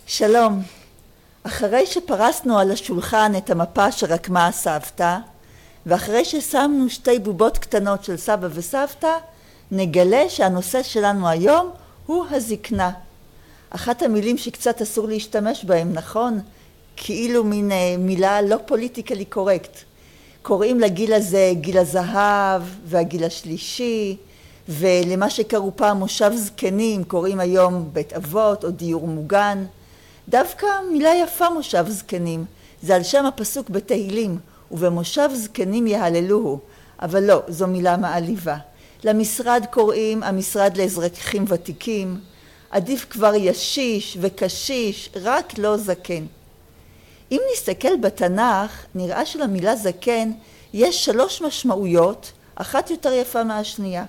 שלום. אחרי שפרסנו על השולחן את המפה שרקמה הסבתא, ואחרי ששמנו שתי בובות קטנות של סבא וסבתא, נגלה שהנושא שלנו היום הוא הזקנה. אחת המילים שקצת אסור להשתמש בהם, נכון? כאילו מין מילה לא פוליטיקלי קורקט. קוראים לגיל הזה גיל הזהב והגיל השלישי, ולמה שקראו פעם מושב זקנים קוראים היום בית אבות או דיור מוגן. דווקא מילה יפה מושב זקנים, זה על שם הפסוק בתהילים, ובמושב זקנים יהללוהו, אבל לא, זו מילה מעליבה. למשרד קוראים המשרד לאזרחים ותיקים, עדיף כבר ישיש וקשיש, רק לא זקן. אם נסתכל בתנ"ך, נראה שלמילה זקן יש 3 משמעויות, אחת יותר יפה מהשנייה.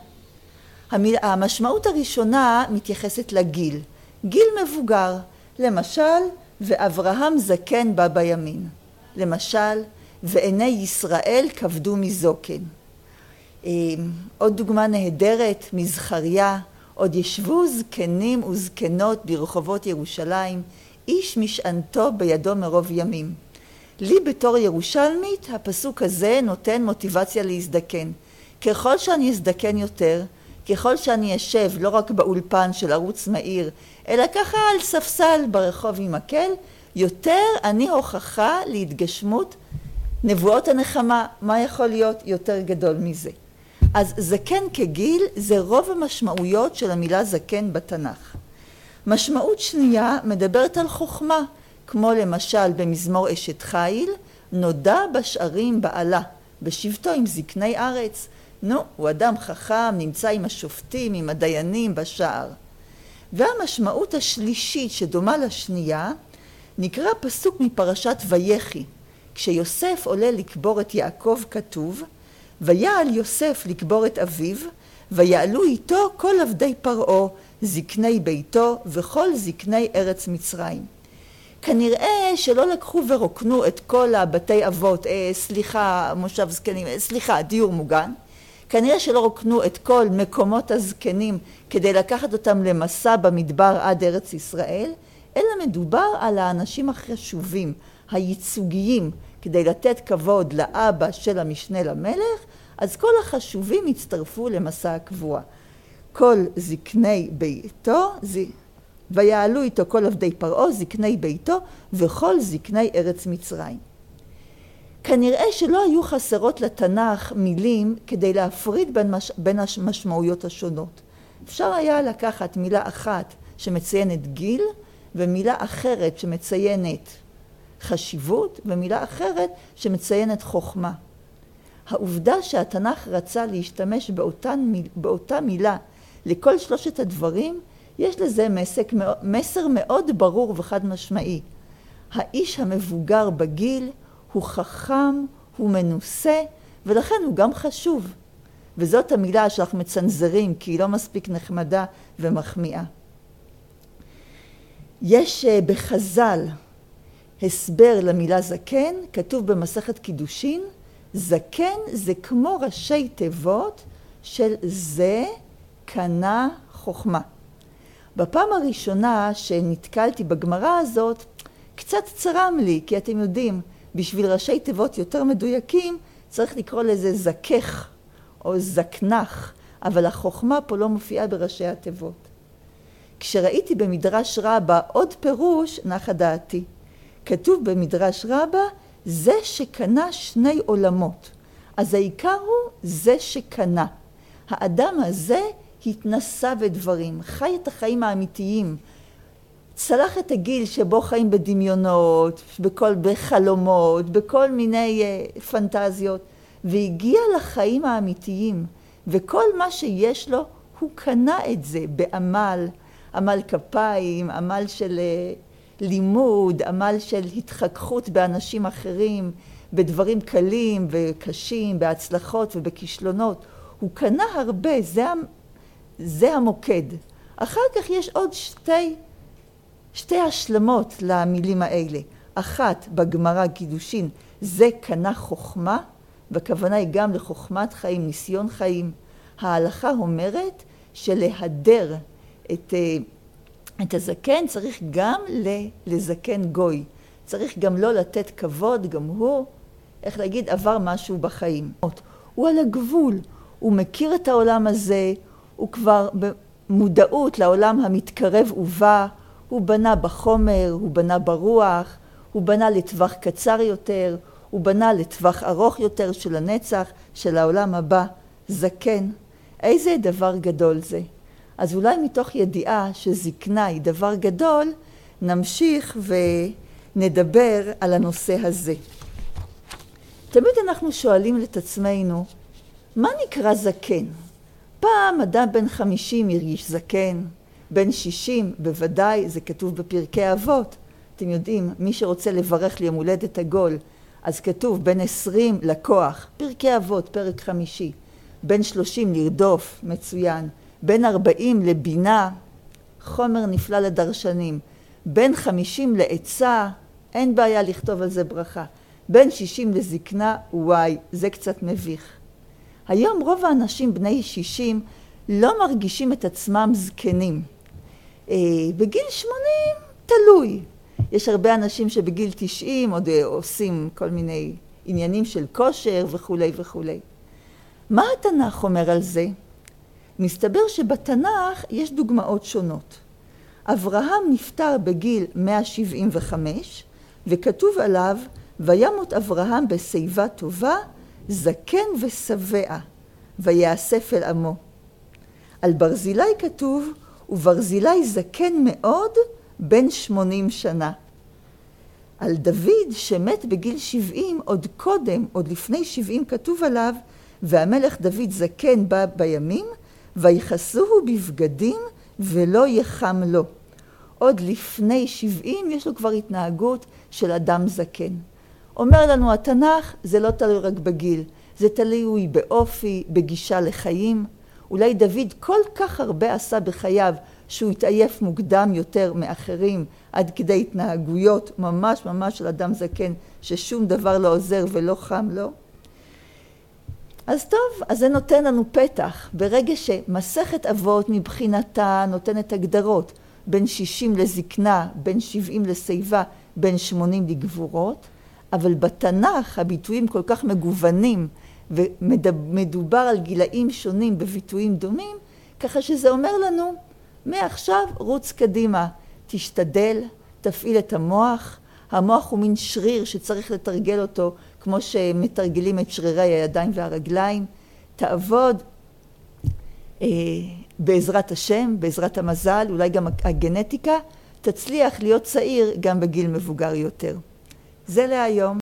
המשמעות הראשונה מתייחסת לגיל, גיל מבוגר, למשל, ואברהם זקן בא בימין. למשל, ועיני ישראל כבדו מזוקן. עוד דוגמה נהדרת, מזכריה, עוד ישבו זקנים וזקנות ברחובות ירושלים, איש משענתו בידו מרוב ימים. לי בתור ירושלמית, הפסוק הזה נותן מוטיבציה להזדקן. ככל שאני אזדקן יותר, ככל שאני אשב לא רק באולפן של ערוץ מהיר, אלא ככה על ספסל ברחוב עם מקל, יותר אני הוכחה להתגשמות נבואות הנחמה. מה יכול להיות יותר גדול מזה? אז זקן כגיל זה רוב המשמעויות של המילה זקן בתנ"ך. משמעות שנייה מדברת על חוכמה, כמו למשל במזמור אשת חיל, נודע בשערים בעלה, בשבתו עם זקני ארץ. הוא אדם חכם, נמצא עם השופטים, עם הדיינים בשער. והמשמעות השלישית שדומה לשנייה, נקרא פסוק מפרשת ויחי. כשיוסף עולה לקבור את יעקב כתוב, ויעל יוסף לקבור את אביו, ויעלו איתו כל עבדי פרעה, זקני ביתו וכל זקני ארץ מצרים. כנראה שלא לקחו ורוקנו את כל הבתי אבות, מושב זקנים, דיור מוגן. כנראה שלא רוקנו את כל מקומות הזקנים כדי לקחת אותם למסע במדבר עד ארץ ישראל, אלא מדובר על האנשים החשובים, הייצוגיים, כדי לתת כבוד לאבא של המשנה למלך, אז כל החשובים הצטרפו למסע הקבוע. כל זקני ביתו, ויעלו איתו כל עבדי פרעה, זקני ביתו, וכל זקני ארץ מצרים. כנראה שלא היו חסרות לתנ"ך מילים כדי להפריד בין המשמעויות השונות. אפשר היה לקחת מילה אחת שמציינת גיל, ומילה אחרת שמציינת חשיבות, ומילה אחרת שמציינת חוכמה. העובדה שהתנ"ך רצה להשתמש באותה מילה לכל 3 הדברים, יש לזה מסר מאוד ברור וחד משמעי. האיש המבוגר בגיל הוא חכם, הוא מנוסה, ולכן הוא גם חשוב. וזאת המילה שאנחנו מצנזרים, כי היא לא מספיק נחמדה ומחמיאה. יש בחז"ל הסבר למילה זקן, כתוב במסכת קידושין, זקן זה כמו ראשי תיבות של זה קנה חוכמה. בפעם הראשונה שנתקלתי בגמרא הזאת, קצת צרם לי, כי אתם יודעים, בשביל ראשי תיבות יותר מדויקים, צריך לקרוא לזה זכך או זקנח, אבל החוכמה פה לא מופיעה בראשי התיבות. כשראיתי במדרש רבה עוד פירוש, נחה דעתי. כתוב במדרש רבה, זה שקנה 2 עולמות. אז העיקר הוא זה שקנה. האדם הזה התנסה בדברים, חי את החיים האמיתיים, צלח את הגיל שבו חיים בדמיונות, בחלומות, בכל מיני פנטזיות, והגיע לחיים האמיתיים, וכל מה שיש לו, הוא קנה את זה בעמל, עמל כפיים, עמל של לימוד, עמל של התחככות באנשים אחרים, בדברים קלים וקשים, בהצלחות ובכישלונות. הוא קנה הרבה, זה המוקד. אחר כך יש עוד שתי השלמות למילים האלה. אחת בגמרא קידושין, זה קנה חוכמה, והכוונה היא גם לחוכמת חיים, ניסיון חיים. ההלכה אומרת שלהדר את את הזקן צריך גם לזקן גוי. צריך גם לא לתת כבוד, גם הוא, איך להגיד, עבר משהו בחיים. הוא על הגבול, הוא מכיר את העולם הזה, הוא כבר במודעות לעולם המתקרב ובא, הוא בנה בחומר, הוא בנה ברוח, הוא בנה לטווח קצר יותר, הוא בנה לטווח ארוך יותר של הנצח, של העולם הבא. זקן, איזה דבר גדול זה. אז אולי מתוך ידיעה שזקנה היא דבר גדול, נמשיך ונדבר על הנושא הזה. תמיד אנחנו שואלים את עצמנו, מה נקרא זקן? פעם אדם בן 50 הרגיש זקן, בן 60 בוודאי, זה כתוב בפרקי אבות. אתם יודעים, מי שרוצה לברך ליום הולדת עגול, אז כתוב בן 20 לקוח, פרקי אבות, פרק 5. בן 30 לרדוף, מצוין. בן 40 לבינה, חומר נפלא לדרשנים. בן 50 לעצה, אין בעיה לכתוב על זה ברכה. בן 60 לזקנה, וואי, זה קצת מביך. היום רוב האנשים בני 60 לא מרגישים את עצמם זקנים. בגיל 80 תלוי. יש הרבה אנשים שבגיל 90 עוד עושים כל מיני עניינים של כושר וכו' וכו'. מה התנ"ך אומר על זה? מסתבר שבתנ"ך יש דוגמאות שונות. אברהם נפטר בגיל 175, וכתוב עליו, וימות אברהם בשיבה טובה, זקן ושבע, ויאסף אל עמו. על ברזילי כתוב, וברזילי זקן מאוד, בן 80 שנה. על דוד שמת בגיל 70, עוד קודם, עוד לפני 70 כתוב עליו, והמלך דוד זקן בא בימים, ויחסוהו בבגדים ולא יחם לו. עוד לפני 70 יש לו כבר התנהגות של אדם זקן. אומר לנו התנ"ך, זה לא תלוי רק בגיל, זה תלוי באופי, בגישה לחיים. אולי דוד כל כך הרבה עשה בחייו שהוא התעייף מוקדם יותר מאחרים, עד כדי התנהגויות ממש ממש של אדם זקן, ששום דבר לא עוזר ולא חם לו. אז טוב, אז זה נותן לנו פתח. ברגע שמסכת אבות מבחינתה נותנת הגדרות, בין 60 לזקנה, בין 70 לשיבה, בין 80 לגבורות, אבל בתנ"ך הביטויים כל כך מגוונים, ומדובר על גילאים שונים בביטויים דומים, ככה שזה אומר לנו, מעכשיו רוץ קדימה, תשתדל, תפעיל את המוח. המוח הוא מין שריר שצריך לתרגל אותו, כמו שמתרגלים את שרירי הידיים והרגליים. תעבוד בעזרת השם, בעזרת המזל, אולי גם הגנטיקה, תצליח להיות צעיר גם בגיל מבוגר יותר. זה להיום.